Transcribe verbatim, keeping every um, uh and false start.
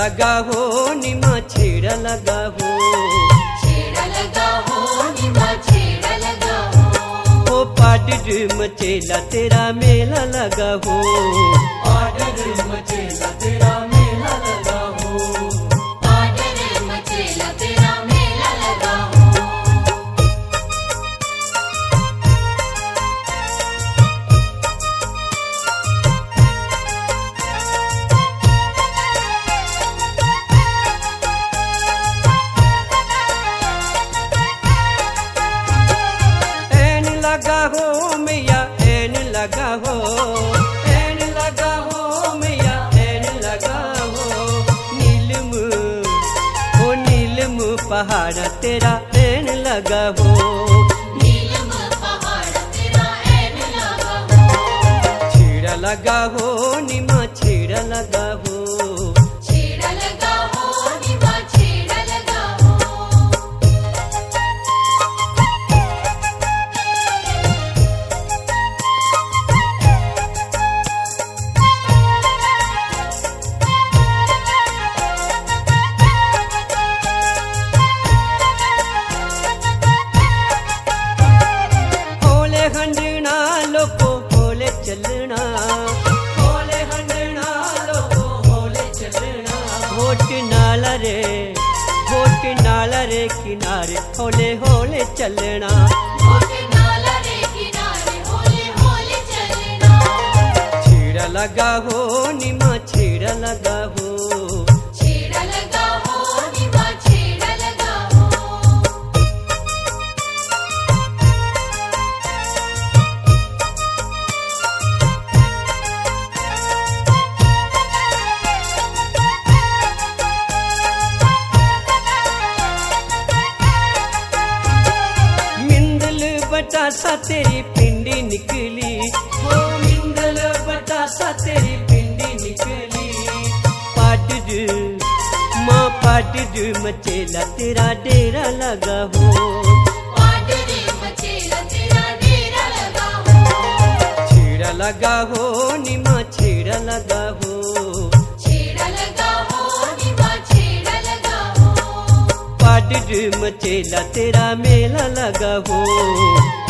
लगा हो निमा छेड़ा लगा हो, छेड़ा लगा हो निमा छेड़ा लगा हो। ओ पाडर मचेला तेरा मेला लगा हो, पाडर मचेला तेरा मेला लगा हो, पाडर मचेला तेरा मेला लगा हो। लगा हो मैया एन लगा हो, एन लगा हो मैया एन लगा हो। नीलम हो नीलम पहाड़ तेरा एन लगा हो, नीलम पहाड़ तेरा एन लगा हो। छेड़ा लगा हो निमा छेड़ा लगा हो, छेड़ा लगा हो निमा छेड़ा लगा हो। हंडना लोको होले चलना, होले हंडना लोको होले चलना। होट नाला रे होट नाला रे किनारे होले होले चलना, होट नाला रे किनारे होले होले चलना। छेड़ा लगा हो निमा छेड़ा लगा हो, छेड़ा लगा हो निमा छेड़ा लगा हो। बटासा तेरी पिंडी निकली हो, मिंदल बटासा तेरी पिंडी निकली। पाडर माँ पाडर मचेला तेरा डेरा लगा हो, पाडर मचेला तेरा डेरा लगा हो। छेड़ा लगा हो निमा छेड़ा लगा हो, छेड़ा लगा हो निमा छेड़ा लगा हो। पाडर मचेला तेरा मेला लगा हो।